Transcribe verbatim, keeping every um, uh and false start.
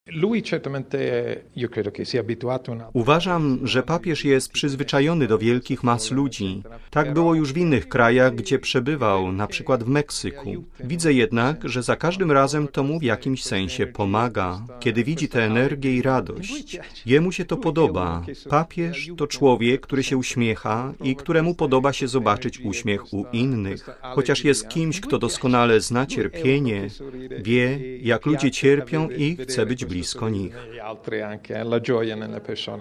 Uważam, że papież jest przyzwyczajony do wielkich mas ludzi. Tak było już w innych krajach, gdzie przebywał, na przykład w Meksyku. Widzę jednak, że za każdym razem to mu w jakimś sensie pomaga, kiedy widzi tę energię i radość. Jemu się to podoba. Papież to człowiek, który się uśmiecha i któremu podoba się zobaczyć uśmiech u innych. Chociaż jest kimś, kto doskonale zna cierpienie, wie, jak ludzie cierpią i chce być blisko nich.